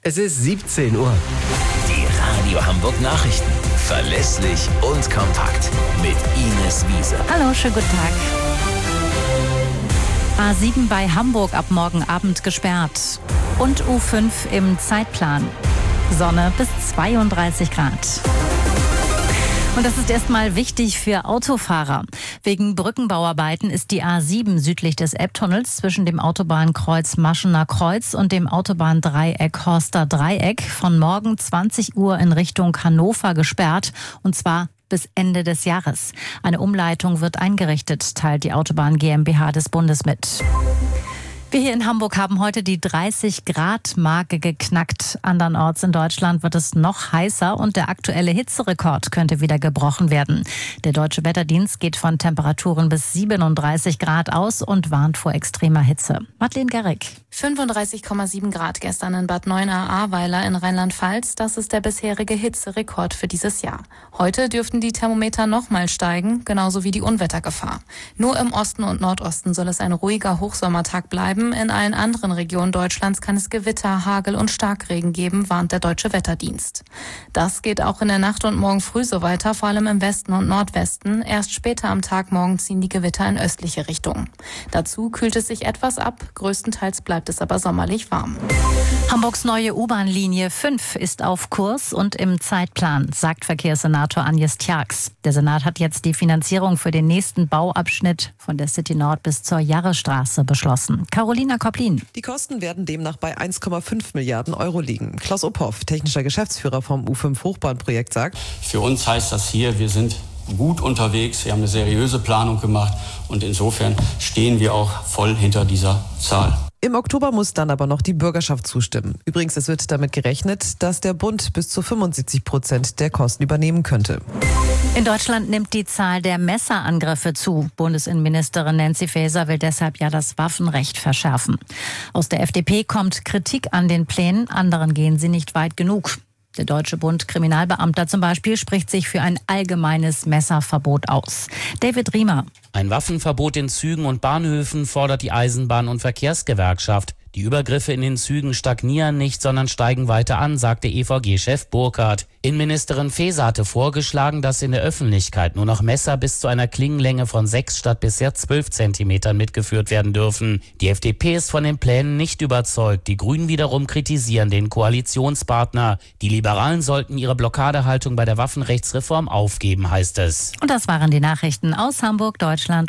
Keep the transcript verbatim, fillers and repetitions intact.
Es ist siebzehn Uhr. Die Radio Hamburg Nachrichten. Verlässlich und kompakt. Mit Ines Wiese. Hallo, schönen guten Tag. A sieben bei Hamburg ab morgen Abend gesperrt. Und U fünf im Zeitplan. Sonne bis zweiunddreißig Grad. Und das ist erstmal wichtig für Autofahrer. Wegen Brückenbauarbeiten ist die A sieben südlich des Ebbtunnels zwischen dem Autobahnkreuz Maschener Kreuz und dem Autobahndreieck Horster Dreieck von morgen zwanzig Uhr in Richtung Hannover gesperrt. Und zwar bis Ende des Jahres. Eine Umleitung wird eingerichtet, teilt die Autobahn GmbH des Bundes mit. Wir hier in Hamburg haben heute die dreißig Grad Marke geknackt. Andernorts in Deutschland wird es noch heißer und der aktuelle Hitzerekord könnte wieder gebrochen werden. Der Deutsche Wetterdienst geht von Temperaturen bis siebenunddreißig Grad aus und warnt vor extremer Hitze. Madeleine Gerrig. fünfunddreißig Komma sieben Grad gestern in Bad Neuenahr-Ahrweiler in Rheinland-Pfalz. Das ist der bisherige Hitzerekord für dieses Jahr. Heute dürften die Thermometer nochmal steigen, genauso wie die Unwettergefahr. Nur im Osten und Nordosten soll es ein ruhiger Hochsommertag bleiben. In allen anderen Regionen Deutschlands kann es Gewitter, Hagel und Starkregen geben, warnt der Deutsche Wetterdienst. Das geht auch in der Nacht und morgen früh so weiter, vor allem im Westen und Nordwesten. Erst später am Tag morgen ziehen die Gewitter in östliche Richtungen. Dazu kühlt es sich etwas ab, größtenteils bleibt es aber sommerlich warm. Hamburgs neue U-Bahn-Linie fünf ist auf Kurs und im Zeitplan, sagt Verkehrssenator Agnes Tjax. Der Senat hat jetzt die Finanzierung für den nächsten Bauabschnitt von der City Nord bis zur Jarrestraße beschlossen. Carolina Koplin. Die Kosten werden demnach bei eins Komma fünf Milliarden Euro liegen. Klaus Uphoff, technischer Geschäftsführer vom U fünf Hochbahnprojekt, sagt: Für uns heißt das hier, wir sind gut unterwegs, wir haben eine seriöse Planung gemacht und insofern stehen wir auch voll hinter dieser Zahl. Im Oktober muss dann aber noch die Bürgerschaft zustimmen. Übrigens, es wird damit gerechnet, dass der Bund bis zu fünfundsiebzig Prozent der Kosten übernehmen könnte. In Deutschland nimmt die Zahl der Messerangriffe zu. Bundesinnenministerin Nancy Faeser will deshalb ja das Waffenrecht verschärfen. Aus der F D P kommt Kritik an den Plänen, anderen gehen sie nicht weit genug. Der Deutsche Bund Kriminalbeamter zum Beispiel spricht sich für ein allgemeines Messerverbot aus. David Riemer. Ein Waffenverbot in Zügen und Bahnhöfen fordert die Eisenbahn- und Verkehrsgewerkschaft. Die Übergriffe in den Zügen stagnieren nicht, sondern steigen weiter an, sagte E V G-Chef Burkhardt. Innenministerin Faeser hatte vorgeschlagen, dass in der Öffentlichkeit nur noch Messer bis zu einer Klingenlänge von sechs statt bisher zwölf Zentimetern mitgeführt werden dürfen. Die F D P ist von den Plänen nicht überzeugt. Die Grünen wiederum kritisieren den Koalitionspartner. Die Liberalen sollten ihre Blockadehaltung bei der Waffenrechtsreform aufgeben, heißt es. Und das waren die Nachrichten aus Hamburg, Deutschland